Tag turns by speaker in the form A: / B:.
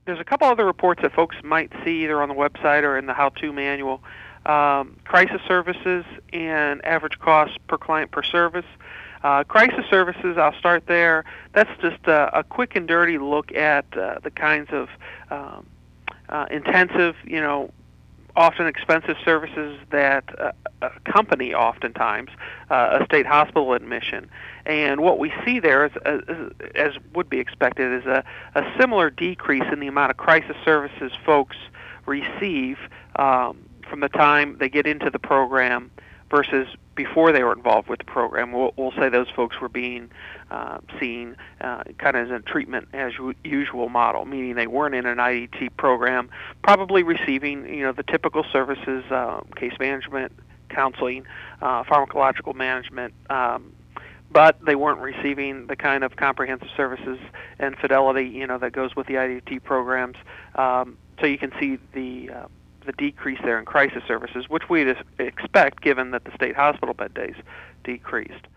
A: There's a couple other reports that folks might see either on the website or in the how-to manual. Crisis services and average cost per client per service. Crisis services, I'll start there. That's just a quick and dirty look at the kinds of intensive, often expensive services that accompany oftentimes a state hospital admission. And what we see there, as would be expected, is a similar decrease in the amount of crisis services folks receive from the time they get into the program versus before they were involved with the program. We'll say those folks were being seen kind of as a treatment as usual model, meaning they weren't in an IDT program, probably receiving the typical services, case management, counseling, pharmacological management, but they weren't receiving the kind of comprehensive services and fidelity that goes with the IDT programs. So you can see the decrease there in crisis services, which we'd expect given that the state hospital bed days decreased.